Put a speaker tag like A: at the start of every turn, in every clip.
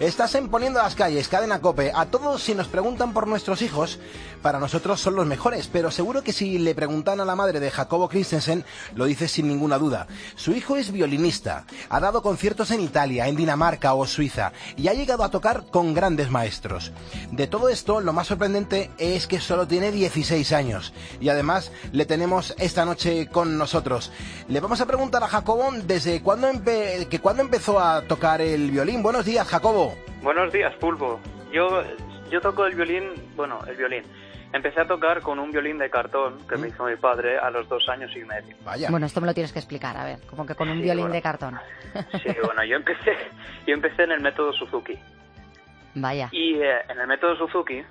A: Estás en Poniendo las Calles, Cadena COPE. A todos, si nos preguntan por nuestros hijos, para nosotros son los mejores, pero seguro que si le preguntan a la madre de Jacobo Christensen, lo dice sin ninguna duda. Su hijo es violinista, ha dado conciertos en Italia, en Dinamarca o Suiza, y ha llegado a tocar con grandes maestros. De todo esto, lo más sorprendente es que solo tiene 16 años, y además le tenemos esta noche con nosotros. Le vamos a preguntar a Jacobo desde cuándo empezó a tocar el violín. Buenos días, Jacobo.
B: Buenos días, Pulpo. Yo toco el violín. Empecé a tocar con un violín de cartón que me hizo mi padre a los 2 años y medio.
A: Vaya.
C: Bueno, esto me lo tienes que explicar, a ver, como que con un violín de cartón.
B: Sí, bueno, yo empecé en el método Suzuki.
C: Vaya.
B: Y en el método Suzuki,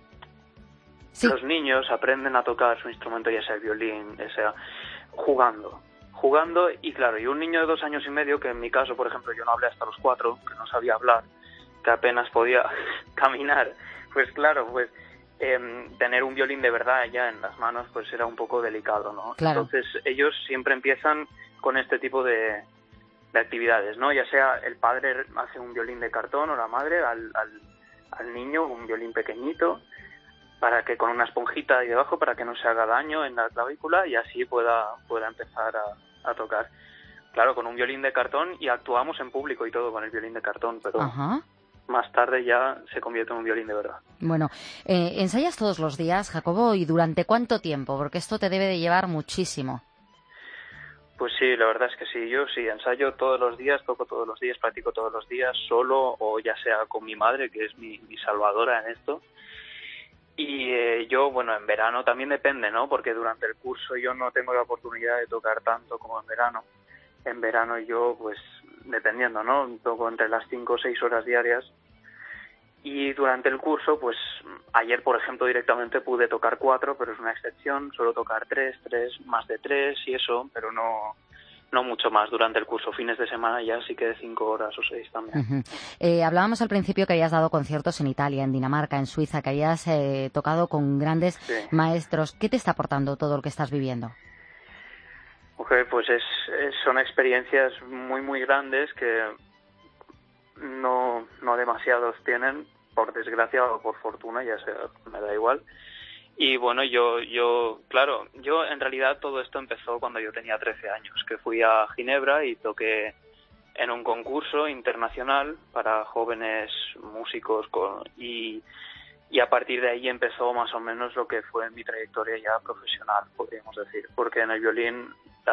B: sí, los niños aprenden a tocar su instrumento, ya sea el violín, ya sea jugando, y claro, y un niño de 2 años y medio, que en mi caso, por ejemplo, yo no hablé hasta los 4, que no sabía hablar, que apenas podía caminar, pues claro, tener un violín de verdad ya en las manos pues era un poco delicado, ¿no?
C: Claro.
B: Entonces ellos siempre empiezan con este tipo de actividades, ¿no? Ya sea el padre hace un violín de cartón o la madre al niño un violín pequeñito, para que con una esponjita ahí debajo para que no se haga daño en la clavícula y así pueda empezar a tocar. Claro, con un violín de cartón, y actuamos en público y todo con el violín de cartón, pero
C: ajá,
B: más tarde ya se convierte en un violín de verdad.
C: Bueno, ¿ensayas todos los días, Jacobo? ¿Y durante cuánto tiempo? Porque esto te debe de llevar muchísimo.
B: Pues sí, la verdad es que sí. Yo sí ensayo todos los días, toco todos los días, practico todos los días, solo o ya sea con mi madre, que es mi salvadora en esto. Y yo, bueno, en verano también depende, ¿no? Porque durante el curso yo no tengo la oportunidad de tocar tanto como en verano. En verano yo, pues, dependiendo, ¿no? Toco entre las 5 o 6 horas diarias. Y durante el curso, pues, ayer, por ejemplo, directamente pude tocar 4, pero es una excepción. Suelo tocar 3, más de 3 y eso, pero no mucho más durante el curso. Fines de semana ya sí que de 5 horas o 6 también.
C: Uh-huh. Hablábamos al principio que habías dado conciertos en Italia, en Dinamarca, en Suiza, que habías tocado con grandes maestros. ¿Qué te está aportando todo lo que estás viviendo?
B: Pues son experiencias muy, muy grandes que no demasiados tienen, por desgracia o por fortuna, ya sea, me da igual. Y bueno, yo en realidad todo esto empezó cuando yo tenía 13 años, que fui a Ginebra y toqué en un concurso internacional para jóvenes músicos y a partir de ahí empezó más o menos lo que fue mi trayectoria ya profesional, podríamos decir, porque en el violín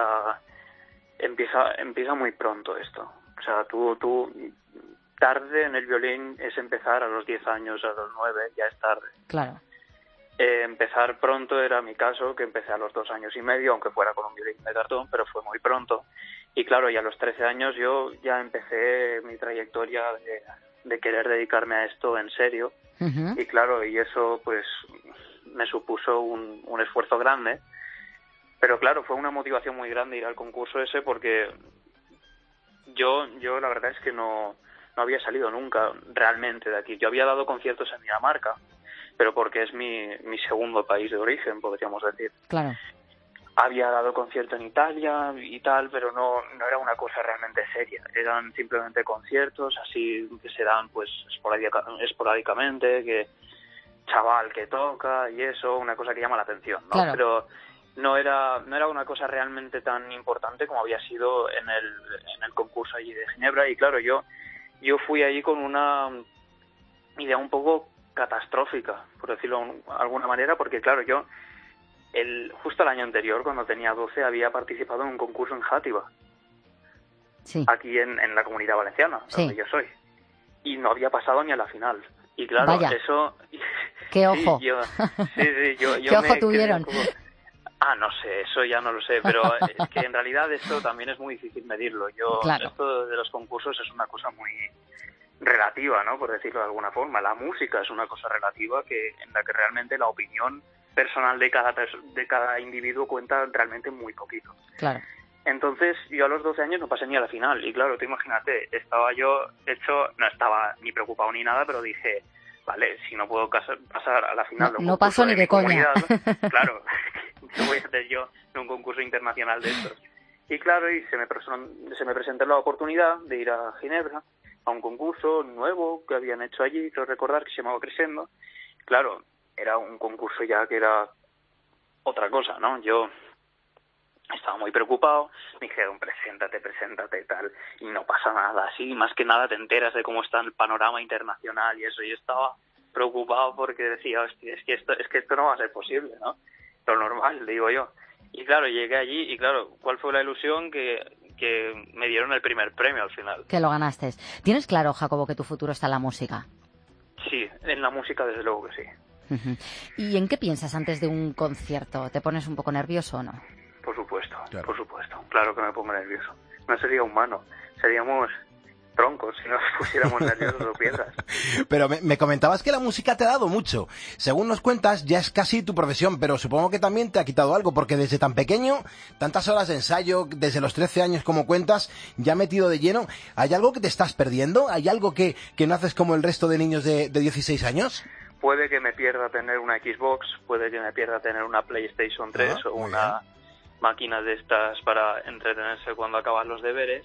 B: empieza muy pronto esto. O sea, tú tarde en el violín es empezar a los 10 años, a los 9, ya es tarde.
C: Claro.
B: Empezar pronto era mi caso, que empecé a los 2 años y medio, aunque fuera con un violín de cartón, pero fue muy pronto. Y claro, ya a los 13 años yo ya empecé mi trayectoria de querer dedicarme a esto en serio. Uh-huh. Y claro, y eso pues me supuso un esfuerzo grande. Pero claro, fue una motivación muy grande ir al concurso ese, porque yo la verdad es que no había salido nunca realmente de aquí. Yo había dado conciertos en Dinamarca, pero porque es mi segundo país de origen, podríamos decir.
C: Claro.
B: Había dado concierto en Italia y tal, pero no era una cosa realmente seria. Eran simplemente conciertos así que se dan pues esporádicamente, que chaval que toca y eso, una cosa que llama la atención, ¿no?
C: Claro.
B: Pero no era una cosa realmente tan importante como había sido en el concurso allí de Ginebra. Y claro, yo fui allí con una idea un poco catastrófica, por decirlo de alguna manera, porque claro, yo justo el año anterior, cuando tenía 12, había participado en un concurso en Játiva,
C: sí,
B: aquí en la Comunidad Valenciana,
C: sí,
B: donde yo soy, y no había pasado ni a la final. Y claro,
C: vaya,
B: eso...
C: ¡qué ojo!
B: yo
C: ¿Qué ojo tuvieron?
B: No sé, eso ya no lo sé, pero es que en realidad esto también es muy difícil medirlo.
C: Claro.
B: Esto de los concursos es una cosa muy relativa, ¿no? Por decirlo de alguna forma. La música es una cosa relativa en la que realmente la opinión personal de cada individuo cuenta realmente muy poquito.
C: Claro.
B: Entonces, yo a los 12 años no pasé ni a la final. Y claro, tú imagínate, no estaba ni preocupado ni nada, pero dije, vale, si no puedo pasar a la final de un
C: no
B: concurso
C: paso ni de coña.
B: Claro, ¿qué voy a hacer yo en un concurso internacional de estos? Y claro, se me presentó la oportunidad de ir a Ginebra a un concurso nuevo que habían hecho allí, creo recordar, que se llamaba Crescendo. Claro, era un concurso ya que era otra cosa, ¿no? Yo estaba muy preocupado, me dijeron, preséntate y tal, y no pasa nada, así, más que nada te enteras de cómo está el panorama internacional y eso. Yo estaba preocupado porque decía, hostia, es que esto no va a ser posible, ¿no? Lo normal, digo yo. Y claro, llegué allí y claro, ¿cuál fue la ilusión? Que me dieron el primer premio al final.
C: Que lo ganaste. ¿Tienes claro, Jacobo, que tu futuro está en la música?
B: Sí, en la música desde luego que sí.
C: ¿Y en qué piensas antes de un concierto? ¿Te pones un poco nervioso o no?
B: Por supuesto,
A: claro.
B: Por supuesto. Claro que me pongo nervioso. No sería humano. Seríamos troncos si nos pusiéramos nerviosos o piedras.
A: Pero me comentabas que la música te ha dado mucho. Según nos cuentas, ya es casi tu profesión, pero supongo que también te ha quitado algo, porque desde tan pequeño, tantas horas de ensayo, desde los 13 años como cuentas, ya metido de lleno, ¿hay algo que te estás perdiendo? ¿Hay algo que no haces como el resto de niños de 16 años?
B: Puede que me pierda tener una Xbox, puede que me pierda tener una PlayStation 3 o una máquina de estas para entretenerse cuando acaban los deberes.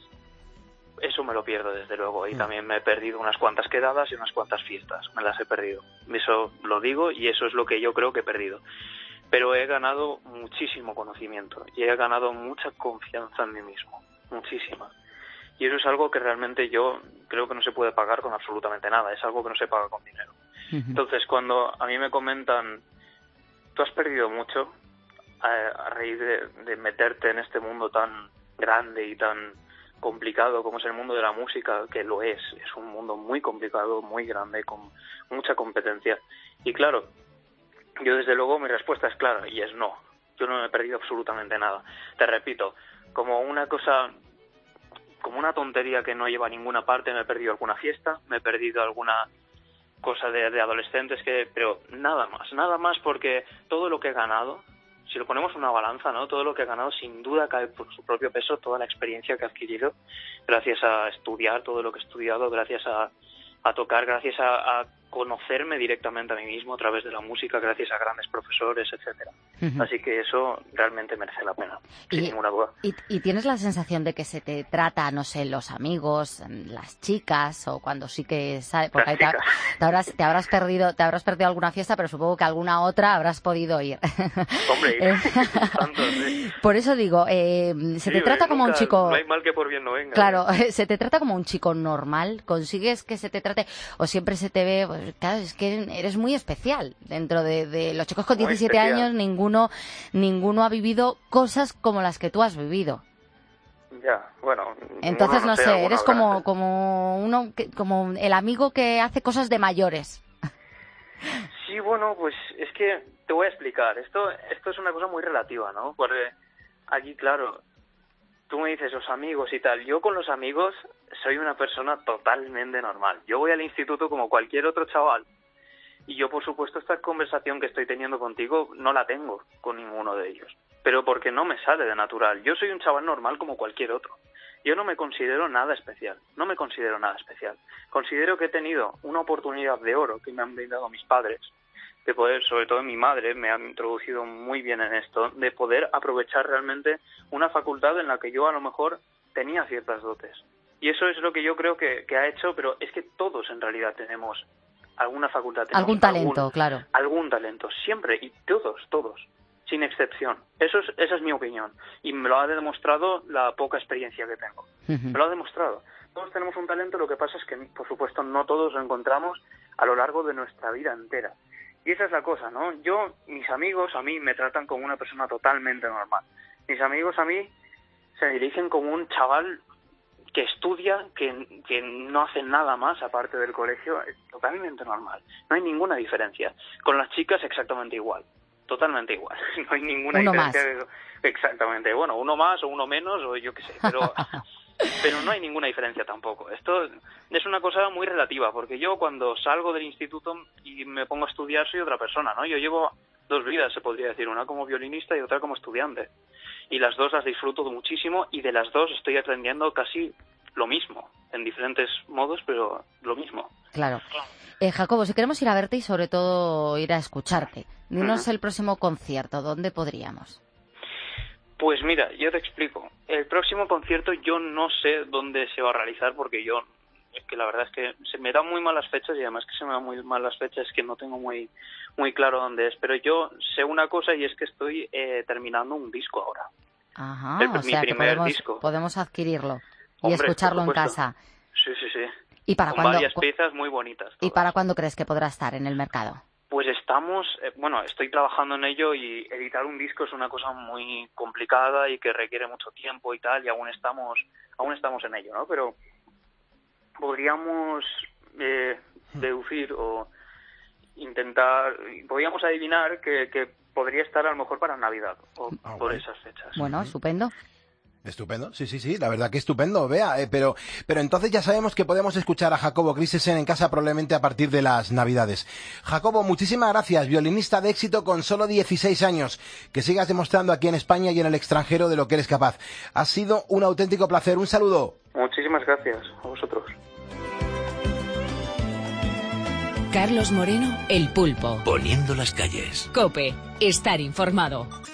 B: Eso me lo pierdo desde luego, y también me he perdido unas cuantas quedadas y unas cuantas fiestas, me las he perdido. Eso lo digo y eso es lo que yo creo que he perdido. Pero he ganado muchísimo conocimiento y he ganado mucha confianza en mí mismo, muchísima. Y eso es algo que realmente yo creo que no se puede pagar con absolutamente nada, es algo que no se paga con dinero. Entonces, cuando a mí me comentan, tú has perdido mucho a raíz de meterte en este mundo tan grande y tan complicado como es el mundo de la música, que lo es un mundo muy complicado, muy grande, con mucha competencia. Y claro, yo desde luego mi respuesta es clara y es no. Yo no me he perdido absolutamente nada. Te repito, como una cosa, como una tontería que no lleva a ninguna parte, me he perdido alguna fiesta, me he perdido alguna cosa de adolescentes, pero nada más, porque todo lo que he ganado, si lo ponemos en una balanza, ¿no? Todo lo que he ganado sin duda cae por su propio peso, toda la experiencia que he adquirido gracias a estudiar todo lo que he estudiado, gracias a tocar, gracias a conocerme directamente a mí mismo a través de la música, gracias a grandes profesores, etcétera. Así que eso realmente merece la pena, sin ninguna duda.
C: ¿Y tienes la sensación de que se te trata, no sé, los amigos, las chicas, o cuando sí que sabes, porque ahí te habrás perdido alguna fiesta, pero supongo que alguna otra habrás podido ir.
B: Hombre, tanto, sí.
C: Por eso digo, se te trata como un chico...
B: No hay mal que por bien no venga.
C: Claro, se te trata como un chico normal, consigues que se te trate, o siempre se te ve, pues claro, es que eres muy especial. Dentro de los chicos con 17 años, ninguno ha vivido cosas como las que tú has vivido.
B: Ya, bueno.
C: Entonces, no sé, eres como el amigo que hace cosas de mayores.
B: Sí, bueno, pues es que te voy a explicar. Esto es una cosa muy relativa, ¿no? Porque aquí, claro, tú me dices los amigos y tal. Yo con los amigos soy una persona totalmente normal. Yo voy al instituto como cualquier otro chaval. Y yo, por supuesto, esta conversación que estoy teniendo contigo no la tengo con ninguno de ellos. Pero porque no me sale de natural. Yo soy un chaval normal como cualquier otro. Yo no me considero nada especial. Considero que he tenido una oportunidad de oro que me han brindado mis padres, de poder, sobre todo mi madre, me ha introducido muy bien en esto, de poder aprovechar realmente una facultad en la que yo a lo mejor tenía ciertas dotes. Y eso es lo que yo creo que ha hecho, pero es que todos en realidad tenemos alguna facultad.
C: Algún talento, claro.
B: Algún talento, siempre, y todos, sin excepción. Esa es mi opinión. Y me lo ha demostrado la poca experiencia que tengo. Me lo ha demostrado. Todos tenemos un talento, lo que pasa es que, por supuesto, no todos lo encontramos a lo largo de nuestra vida entera. Y esa es la cosa, ¿no? Mis amigos a mí me tratan como una persona totalmente normal. Mis amigos a mí se me dirigen como un chaval que estudia, que no hace nada más aparte del colegio, es totalmente normal. No hay ninguna diferencia. Con las chicas exactamente igual. Totalmente igual. No hay ninguna diferencia. De eso. Exactamente. Bueno, uno más o uno menos o yo qué sé, pero no hay ninguna diferencia tampoco. Esto es una cosa muy relativa, porque yo cuando salgo del instituto y me pongo a estudiar soy otra persona, ¿no? Yo llevo dos vidas, se podría decir, una como violinista y otra como estudiante. Y las dos las disfruto muchísimo y de las dos estoy aprendiendo casi lo mismo, en diferentes modos, pero lo mismo.
C: Claro. Jacobo, si queremos ir a verte y sobre todo ir a escucharte, dinos el próximo concierto, ¿dónde podríamos?
B: Pues mira, yo te explico. El próximo concierto yo no sé dónde se va a realizar porque yo es que la verdad es que se me dan muy malas fechas, y además que se me dan muy malas fechas es que no tengo muy claro dónde es, pero yo sé una cosa, y es que estoy terminando un disco ahora.
C: Ajá,
B: Mi
C: sea que
B: primer disco.
C: podemos adquirirlo y
B: Hombre,
C: escucharlo en
B: por supuesto.
C: casa.
B: Sí.
C: ¿Y para
B: con
C: cuándo?
B: Varias piezas muy bonitas.
C: ¿Y
B: Todas.
C: para cuándo crees que podrá estar en el mercado?
B: Pues estoy trabajando en ello, y editar un disco es una cosa muy complicada y que requiere mucho tiempo y tal, y aún estamos en ello, ¿no? Pero podríamos deducir o podríamos adivinar que podría estar a lo mejor para Navidad o por esas fechas.
C: Bueno, estupendo.
A: Estupendo, sí, la verdad que estupendo, Bea, pero entonces ya sabemos que podemos escuchar a Jacobo Christensen en casa probablemente a partir de las Navidades. Jacobo, muchísimas gracias, violinista de éxito con solo 16 años, que sigas demostrando aquí en España y en el extranjero de lo que eres capaz. Ha sido un auténtico placer, un saludo.
B: Muchísimas gracias a vosotros.
D: Carlos Moreno, El Pulpo.
E: Poniendo las calles.
D: COPE, estar informado.